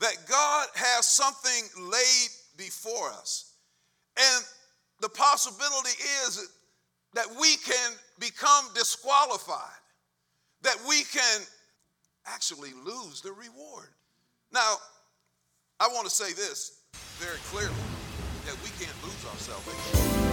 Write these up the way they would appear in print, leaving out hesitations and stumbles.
that God has something laid before us. And the possibility is that we can become disqualified, that we can actually lose the reward. Now, I want to say this very clearly, that we can't lose our salvation.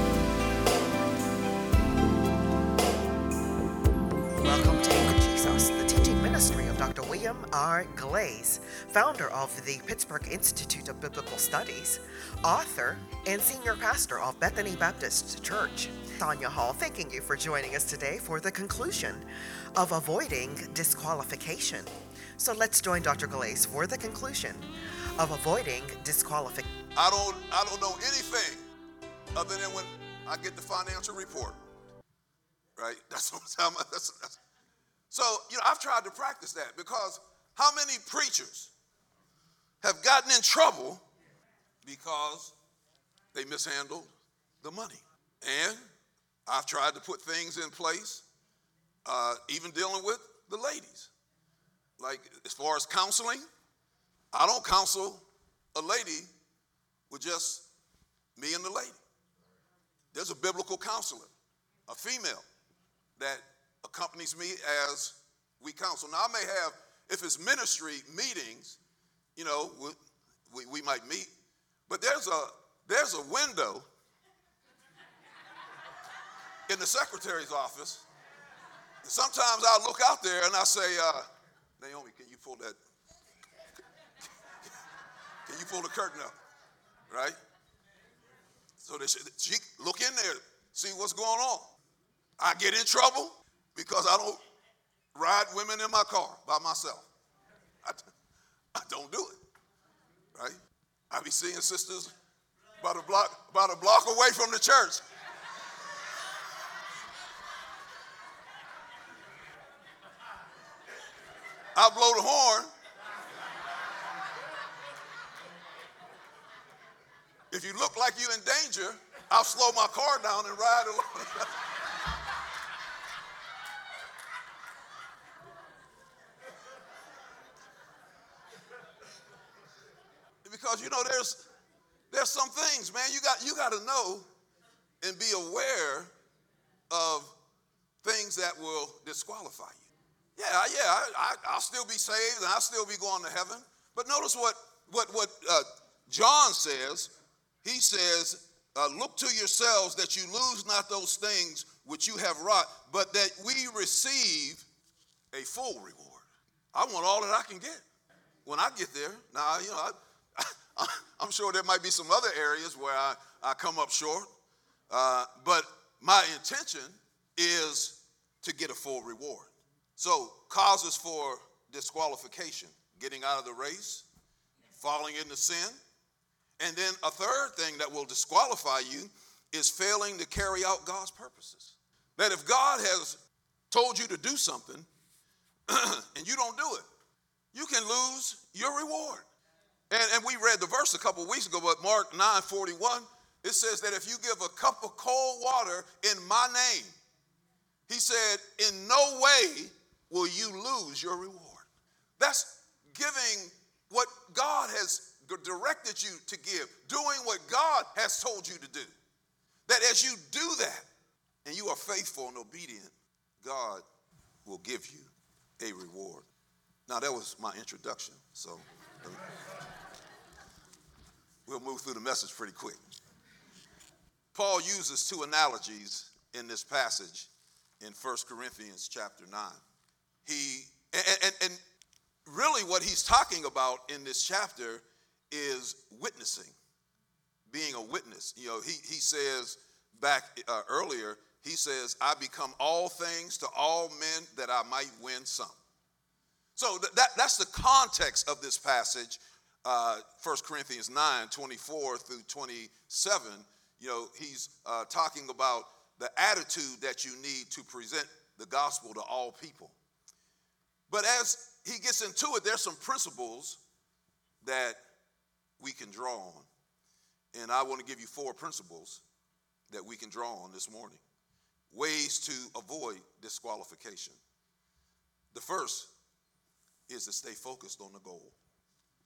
Welcome to Anchor Jesus, the teaching ministry of Dr. William R. Glaze, founder of the Pittsburgh Institute of Biblical Studies, author, and senior pastor of Bethany Baptist Church. Tanya Hall, thanking you for joining us today for the conclusion of Avoiding Disqualification. So let's join Dr. Glaze for the conclusion of Avoiding Disqualification. I don't know anything other than when I get the financial report, right? That's what I'm talking about. So, I've tried to practice that, because how many preachers have gotten in trouble because they mishandled the money? And I've tried to put things in place, even dealing with the ladies. Like, as far as counseling, I don't counsel a lady with just me and the lady. There's a biblical counselor, a female, that accompanies me as we counsel. Now, I may have, if it's ministry meetings, we might meet, but there's a window in the secretary's office. Sometimes I look out there and I say, Naomi, can you pull the curtain up, right? So that she look in there, see what's going on. I get in trouble because I don't ride women in my car by myself. I don't do it, right? I be seeing sisters about a block away from the church. I blow the horn. If you look like you're in danger, I'll slow my car down and ride along. Because there's some things, man, you got to know and be aware of things that will disqualify you. I'll still be saved and I'll still be going to heaven. But notice what John says. He says, look to yourselves that you lose not those things which you have wrought, but that we receive a full reward. I want all that I can get when I get there. Now, I'm sure there might be some other areas where I come up short, but my intention is to get a full reward. So, causes for disqualification: getting out of the race, falling into sin. And then a third thing that will disqualify you is failing to carry out God's purposes. That if God has told you to do something and you don't do it, you can lose your reward. And we read the verse a couple of weeks ago, but Mark 9:41, it says that if you give a cup of cold water in my name, he said, in no way will you lose your reward. That's giving what God has directed you to give, doing what God has told you to do. That as you do that and you are faithful and obedient, God will give you a reward. Now, that was my introduction, so we'll move through the message pretty quick. Paul uses two analogies in this passage in 1 Corinthians chapter 9. And really what he's talking about in this chapter is witnessing, being a witness. He says back earlier, he says, I become all things to all men that I might win some. So that's the context of this passage, 1 Corinthians 9:24 through 27. He's talking about the attitude that you need to present the gospel to all people. But as he gets into it, there's some principles that we can draw on. And I want to give you 4 principles that we can draw on this morning. Ways to avoid disqualification. The first is to stay focused on the goal.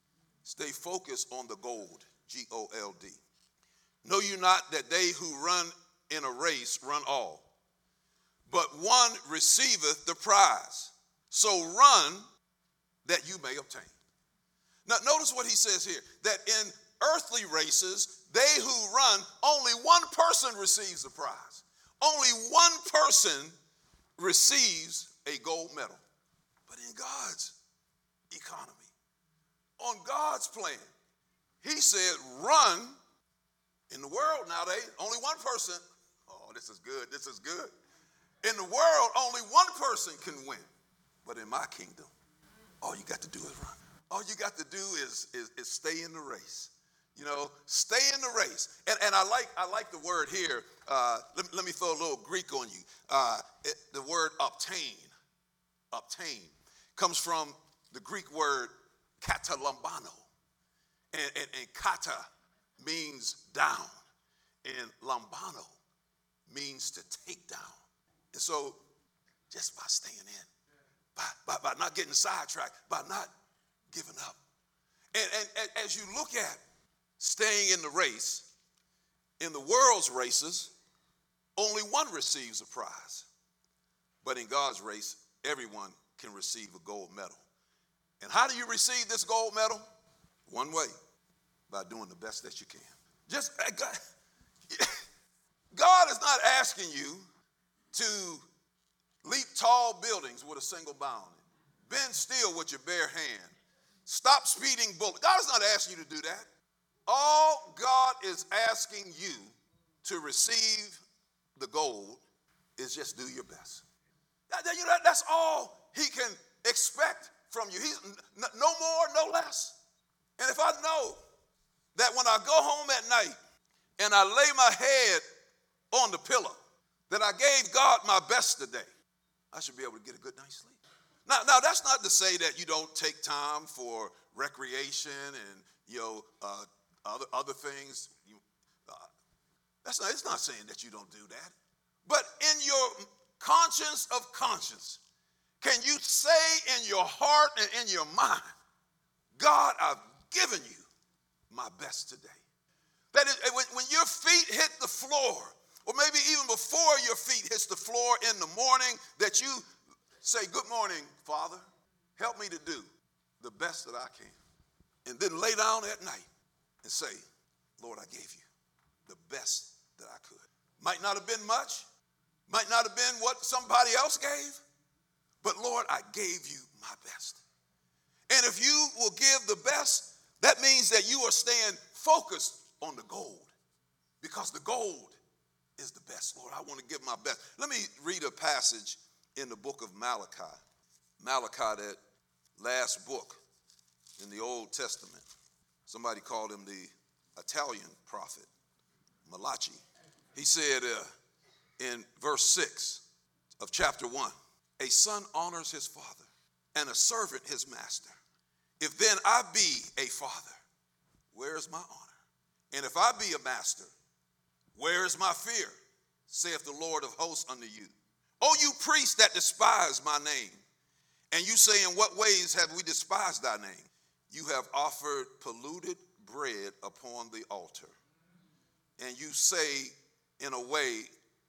Stay focused on the gold, G-O-L-D. Know you not that they who run in a race run all, but one receiveth the prize. So run that you may obtain. Now notice what he says here, that in earthly races, they who run, only one person receives the prize. Only one person receives a gold medal. But in God's economy, on God's plan, he said, run. In the world nowadays, only one person, oh, this is good, this is good. In the world, only one person can win. But in my kingdom, all you got to do is run. All you got to do is stay in the race. You know, stay in the race. And I like the word here. Let me throw a little Greek on you. The word obtain comes from the Greek word katalambano. And kata means down, and lambano means to take down. And so just by staying in, by not getting sidetracked, by not giving up. And as you look at staying in the race, in the world's races, only one receives a prize. But in God's race, everyone can receive a gold medal. And how do you receive this gold medal? One way, by doing the best that you can. God is not asking you to leap tall buildings with a single bound, bend still with your bare hand, stop speeding bullets. God is not asking you to do that. All God is asking you to receive the gold is just do your best. That's all he can expect from you. He's no more, no less. And if I know that when I go home at night and I lay my head on the pillow, that I gave God my best today, I should be able to get a good night's sleep. Now that's not to say that you don't take time for recreation and other things. It's not saying that you don't do that. But in your conscience of conscience, can you say in your heart and in your mind, God, I've given you my best today? That is, when your feet hit the floor, or maybe even before your feet hits the floor in the morning, that you say, good morning, Father, help me to do the best that I can. And then lay down at night and say, Lord, I gave you the best that I could. Might not have been much, might not have been what somebody else gave, but Lord, I gave you my best. And if you will give the best, that means that you are staying focused on the gold, because the gold is the best. Lord, I want to give my best. Let me read a passage in the book of Malachi. Malachi, that last book in the Old Testament. Somebody called him the Italian prophet, Malachi. He said in verse 6 of chapter 1, a son honors his father and a servant his master. If then I be a father, where is my honor? And if I be a master, where is my fear? Saith the Lord of hosts unto you. O you priests that despise my name, and you say, in what ways have we despised thy name? You have offered polluted bread upon the altar. And you say, in a way,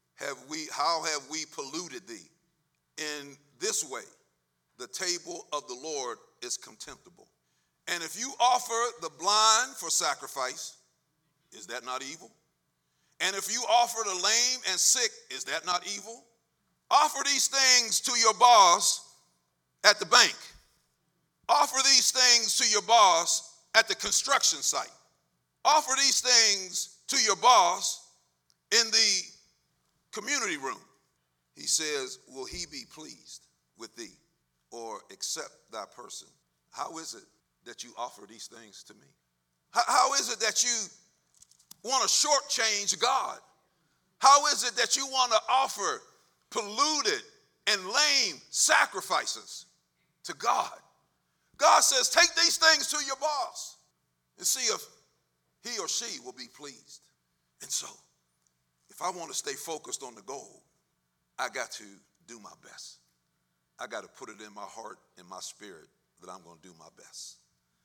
how have we polluted thee? In this way, the table of the Lord is contemptible. And if you offer the blind for sacrifice, is that not evil? And if you offer the lame and sick, is that not evil? Offer these things to your boss at the bank. Offer these things to your boss at the construction site. Offer these things to your boss in the community room. He says, will he be pleased with thee or accept thy person? How is it that you offer these things to me? How is it that you want to shortchange God? How is it that you want to offer polluted and lame sacrifices to God? God says, take these things to your boss and see if he or she will be pleased. And so, if I want to stay focused on the goal, I got to do my best. I got to put it in my heart and my spirit that I'm going to do my best.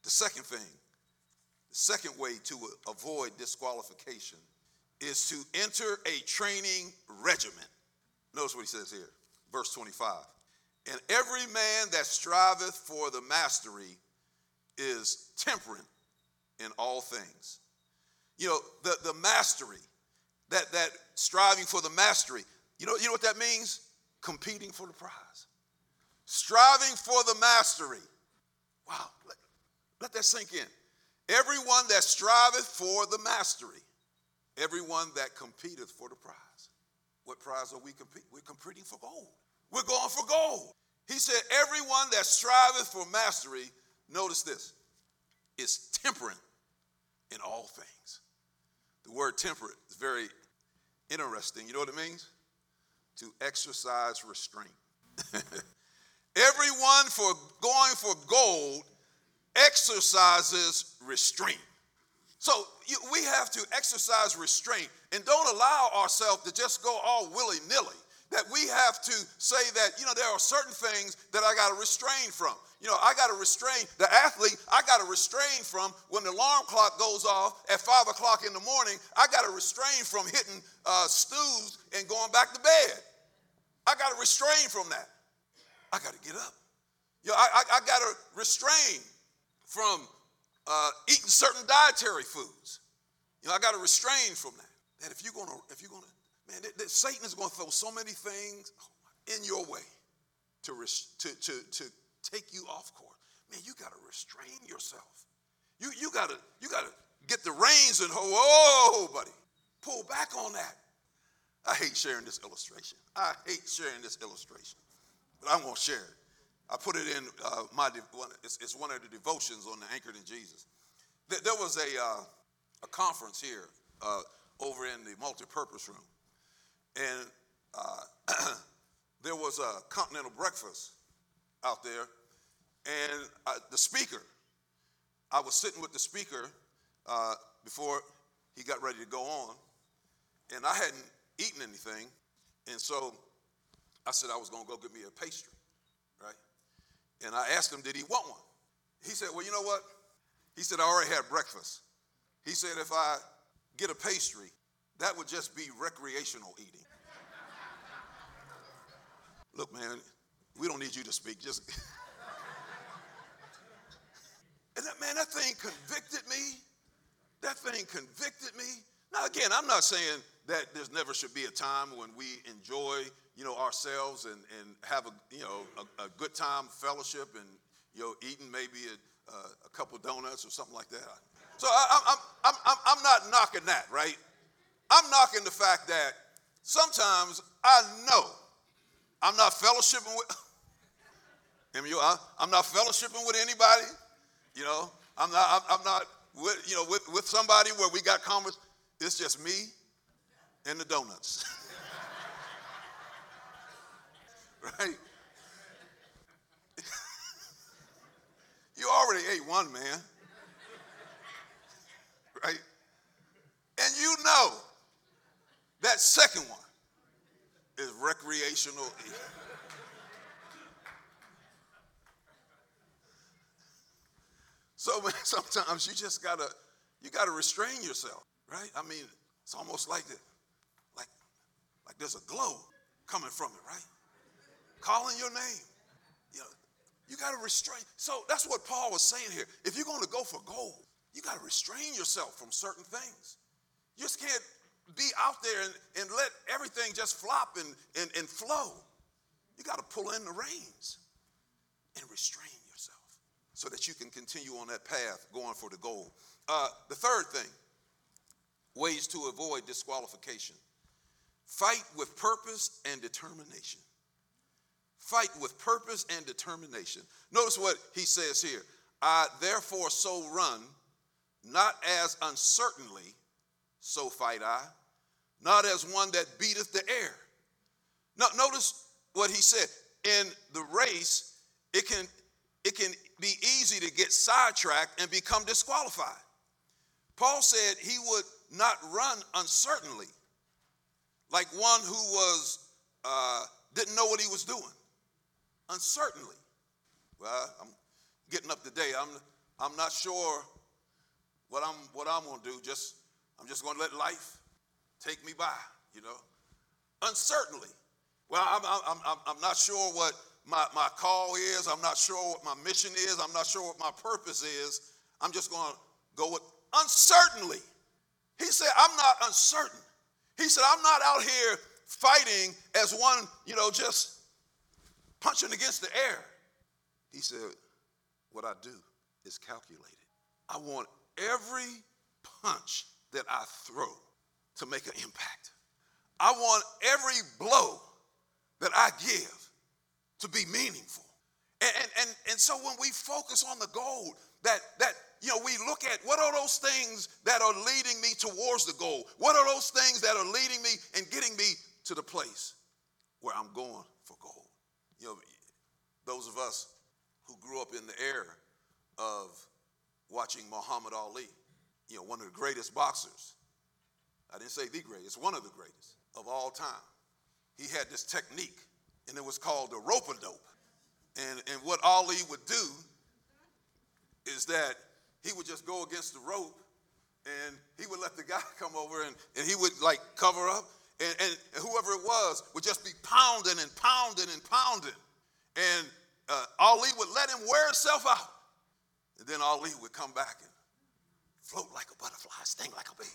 The second thing, the second way to avoid disqualification is to enter a training regimen. Notice what he says here, verse 25. And every man that striveth for the mastery is temperate in all things. You know, the mastery, that striving for the mastery, you know what that means? Competing for the prize. Striving for the mastery. Wow, let that sink in. Everyone that striveth for the mastery, everyone that competeth for the prize. What prize are we competing? We're competing for gold. We're going for gold. He said, everyone that striveth for mastery, notice this, is temperate in all things. The word temperate is very interesting. You know what it means? To exercise restraint. Everyone for going for gold exercises restraint. So we have to exercise restraint and don't allow ourselves to just go all willy-nilly. That we have to say that, there are certain things that I got to restrain from. I got to restrain the athlete. I got to restrain from when the alarm clock goes off at 5 o'clock in the morning. I got to restrain from hitting snooze and going back to bed. I got to restrain from that. I got to get up. I got to restrain from eating certain dietary foods. I got to restrain from that. That if you're gonna, man, Satan is going to throw so many things in your way to take you off course. Man, you got to restrain yourself. You got to get the reins and hold. Whoa, buddy, pull back on that. I hate sharing this illustration. But I'm going to share it. I put it in it's one of the devotions on the Anchored in Jesus. There was a conference here over in the multipurpose room. And there was a continental breakfast out there. And the speaker, I was sitting with the speaker before he got ready to go on. And I hadn't eaten anything. And so I said I was going to go get me a pastry, right? And I asked him, did he want one? He said, well, you know what? He said, I already had breakfast. He said, if I get a pastry, that would just be recreational eating. Look, man, we don't need you to speak. Just and that thing convicted me. Now, again, I'm not saying that there's never should be a time when we enjoy, ourselves and have a good time, fellowship, and eating maybe a couple donuts or something like that. So I'm not knocking that, right? I'm knocking the fact that sometimes I know I'm not fellowshipping with. I'm not fellowshipping with anybody. I'm not with somebody where we got conversation. It's just me and the donuts. Right? You already ate one, man. Right? And that second one is recreational eating. So man, sometimes you just gotta restrain yourself, right? I mean, it's almost like there's a glow coming from it, right? Calling your name. You got to restrain. So that's what Paul was saying here. If you're going to go for gold, you got to restrain yourself from certain things. You just can't be out there and let everything just flop and flow. You got to pull in the reins and restrain yourself so that you can continue on that path going for the goal. The third thing, ways to avoid disqualification. Fight with purpose and determination. Fight with purpose and determination. Notice what he says here. I therefore so run, not as uncertainly, so fight I, not as one that beateth the air. Now, notice what he said. In the race, it can be easy to get sidetracked and become disqualified. Paul said he would not run uncertainly, like one who was didn't know what he was doing. Uncertainly. Well, I'm getting up today. I'm not sure what I'm going to do. I'm just going to let life take me by, you know. Uncertainly. Well, I'm not sure what my call is. I'm not sure what my mission is. I'm not sure what my purpose is. I'm just going to go with uncertainly. He said, I'm not uncertain. He said, I'm not out here fighting as one, just punching against the air. He said, what I do is calculated. I want every punch that I throw to make an impact. I want every blow that I give to be meaningful. And so when we focus on the goal, that we look at what are those things that are leading me towards the goal? What are those things that are leading me and getting me to the place where I'm going for gold? Those of us who grew up in the era of watching Muhammad Ali, one of the greatest boxers. I didn't say the greatest, one of the greatest of all time. He had this technique, and it was called the rope-a-dope. And what Ali would do is that he would just go against the rope, and he would let the guy come over, and he would like cover up, and whoever it was would just be pounding and pounding and pounding. And Ali would let him wear himself out. And then Ali would come back and float like a butterfly, sting like a bee.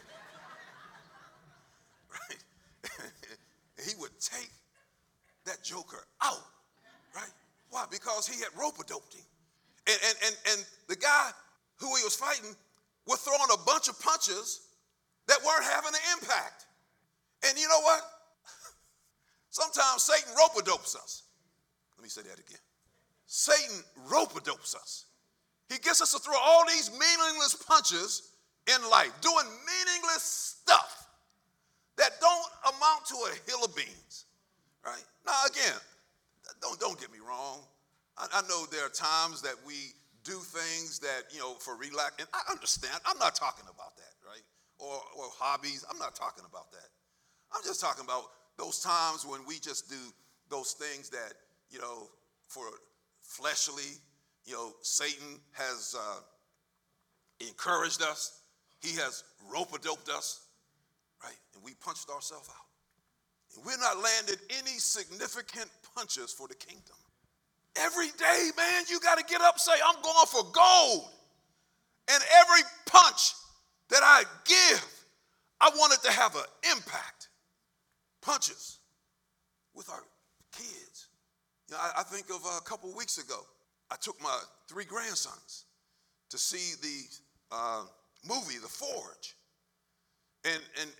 Right? He would take that joker out, right? Why? Because he had rope-a-doped him. And the guy who he was fighting was throwing a bunch of punches that weren't having an impact. And you know what? Sometimes Satan rope-a-dopes us. Let me say that again. Satan rope-a-dopes us. He gets us to throw all these meaningless punches in life, doing meaningless stuff that don't amount to a hill of beans, right? Now, again, don't get me wrong. I know there are times that we do things that, for relax, and I understand. I'm not talking about that, right? Or hobbies. I'm not talking about that. I'm just talking about those times when we just do those things that, for fleshly, Satan has encouraged us. He has rope-a-doped us, right? And we punched ourselves out. And we're not landed any significant punches for the kingdom. Every day, man, you got to get up and say, I'm going for gold. And every punch that I give, I want it to have an impact. Punches with our kids. I think of a couple of weeks ago, I took my 3 grandsons to see the movie, The Forge. And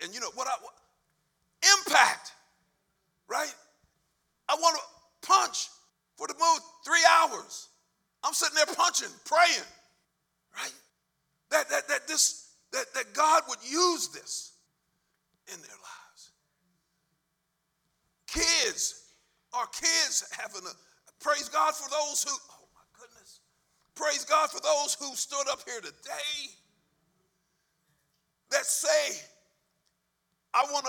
impact, right? I want to punch for the movie 3 hours. I'm sitting there punching, praying, right? That God would use this in their lives. Our kids having praise God for those who, oh my goodness, praise God for those who stood up here today that say, I want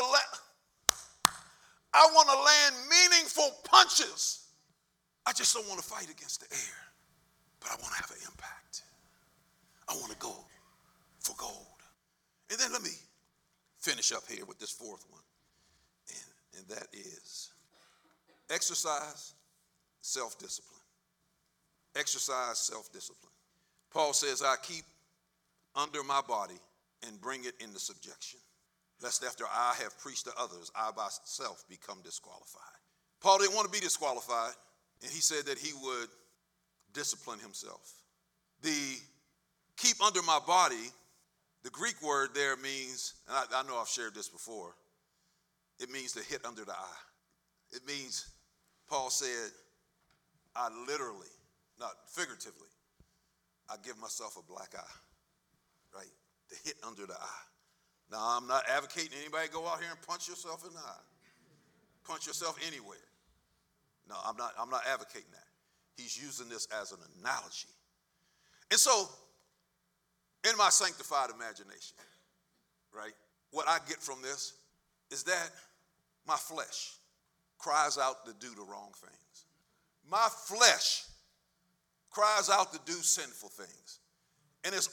to land meaningful punches. I just don't want to fight against the air, but I want to have an impact. I want to go for gold. And then let me finish up here with this 4th one, and that is exercise self-discipline. Exercise self-discipline. Paul says, I keep under my body and bring it into subjection, lest after I have preached to others, I myself become disqualified. Paul didn't want to be disqualified, and he said that he would discipline himself. The keep under my body, the Greek word there means, and I know I've shared this before, it means to hit under the eye. It means, Paul said, I literally, not figuratively, I give myself a black eye, right? To hit under the eye. Now, I'm not advocating anybody go out here and punch yourself in the eye. Punch yourself anywhere. No, I'm not advocating that. He's using this as an analogy. And so, in my sanctified imagination, right, what I get from this is that my flesh cries out to do the wrong things. My flesh cries out to do sinful things. And it's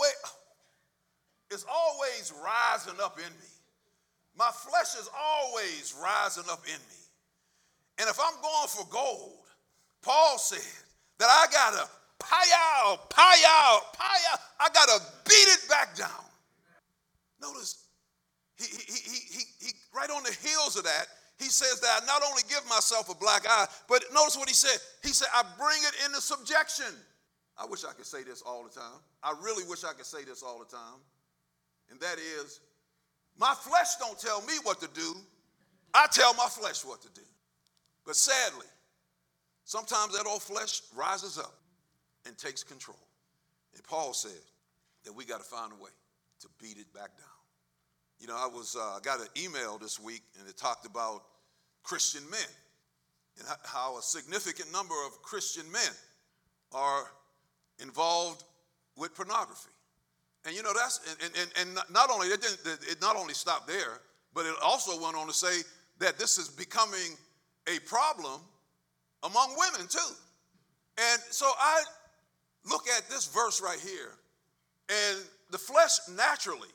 always rising up in me. My flesh is always rising up in me. And if I'm going for gold, Paul said that I gotta pie out. I gotta beat it back down. Notice, he right on the heels of that, he says that I not only give myself a black eye, but notice what he said. He said, I bring it into subjection. I wish I could say this all the time. I really wish I could say this all the time. And that is, my flesh don't tell me what to do. I tell my flesh what to do. But sadly, sometimes that old flesh rises up and takes control. And Paul said that we got to find a way to beat it back down. You know, I got an email this week, and it talked about Christian men and how a significant number of Christian men are involved with pornography. And you know, that's and not only it not only stopped there, but it also went on to say that this is becoming a problem among women too. And so I look at this verse right here, and the flesh naturally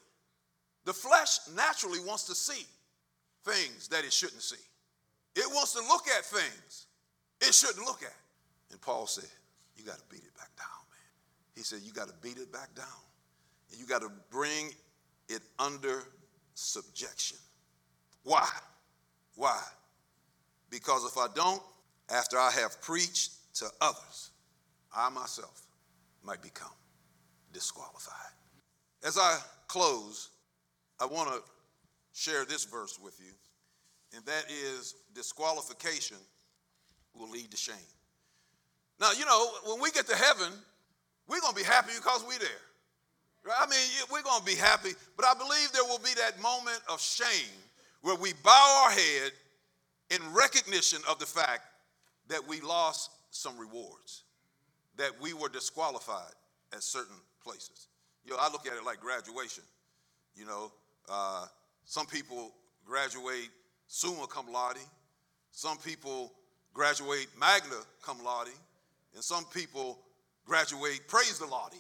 wants to see things that it shouldn't see. It wants to look at things it shouldn't look at. And Paul said, you got to beat it back down, man. He said, you got to beat it back down. And you got to bring it under subjection. Why? Why? Because if I don't, after I have preached to others, I myself might become disqualified. As I close, I want to share this verse with you, and that is disqualification will lead to shame. Now, you know, when we get to heaven, we're going to be happy because we're there. Right? I mean, we're going to be happy, but I believe there will be that moment of shame where we bow our head in recognition of the fact that we lost some rewards, that we were disqualified at certain places. You know, I look at it like graduation. You know, some people graduate summa cum laude, some people graduate magna cum laude, and some people graduate praise the Lord.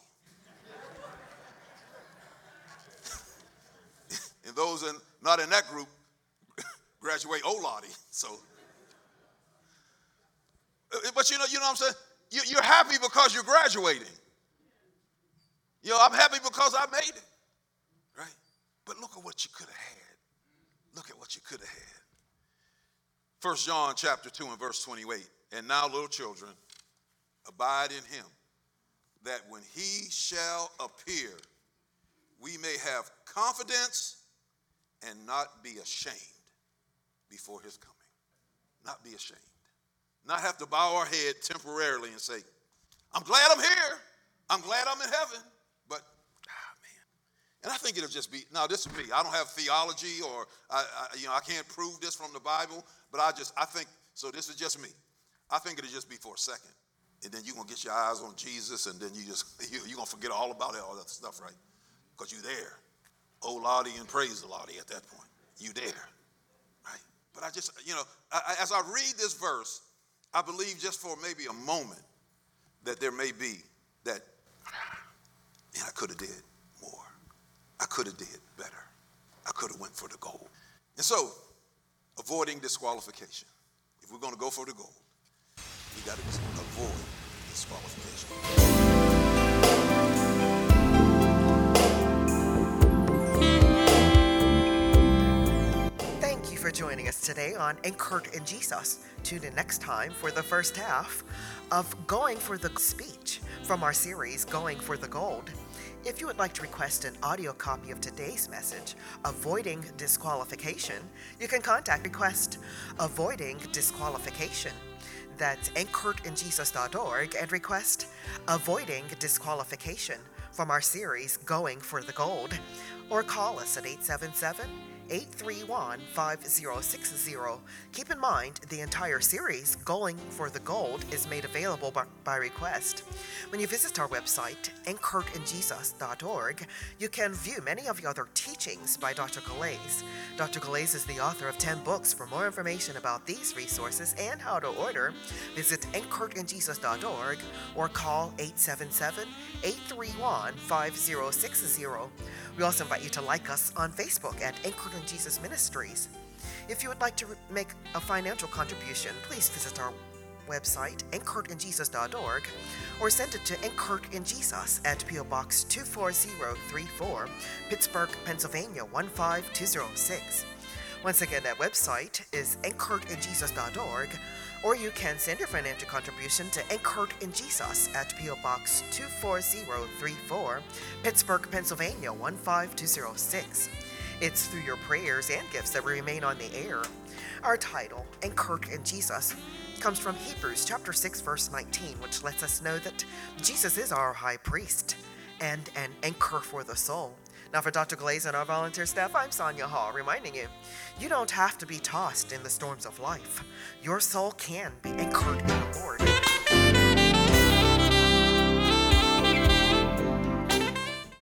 And those not in that group graduate O-Lottie. So, but you know what I'm saying? You're happy because you're graduating. You know, I'm happy because I made it, right? But look at what you could have had. Look at what you could have had. 1 John chapter 2 and verse 28. And now, little children, abide in him, that when he shall appear, we may have confidence and not be ashamed before his coming. Not be ashamed. Not have to bow our head temporarily and say, I'm glad I'm here. I'm glad I'm in heaven. But, man. And I think it'll just be, now this is me. I don't have theology or, I can't prove this from the Bible, but I think, so this is just me. I think it'll just be for a second. And then you're going to get your eyes on Jesus, and then you're going to forget all about it, all that stuff, right? Because you're there. Oh, Lottie and praise the Lottie at that point. You there, right? But I just, as I read this verse, I believe just for maybe a moment that there may be that, man, I could have did more. I could have did better. I could have went for the gold. And so, avoiding disqualification. If we're going to go for the gold, we got to avoid disqualification. For joining us today on Anchored in Jesus. Tune in next time for the first half of Going for the Speech from our series Going for the Gold. If you would like to request an audio copy of today's message, Avoiding Disqualification, you can contact Request Avoiding Disqualification. That's anchoredinjesus.org and request Avoiding Disqualification from our series Going for the Gold, or call us at 877 831-5060. Keep in mind, the entire series, Going for the Gold, is made available by request. When you visit our website, anchoredinjesus.org, you can view many of the other teachings by Dr. Galais. Dr. Galais is the author of 10 books. For more information about these resources and how to order, visit anchoredinjesus.org or call 877-831-5060. We also invite you to like us on Facebook at Anchored in Jesus Ministries. If you would like to make a financial contribution, please visit our website, anchoredinjesus.org, or send it to Anchored in Jesus at P.O. Box 24034, Pittsburgh, Pennsylvania 15206. Once again, that website is anchoredinjesus.org, or you can send your financial contribution to Anchored in Jesus at P.O. Box 24034, Pittsburgh, Pennsylvania 15206. It's through your prayers and gifts that we remain on the air. Our title, Anchored in Jesus, comes from Hebrews chapter 6, verse 19, which lets us know that Jesus is our high priest and an anchor for the soul. Now, for Dr. Galais and our volunteer staff, I'm Sonia Hall, reminding you, you don't have to be tossed in the storms of life. Your soul can be anchored in the Lord.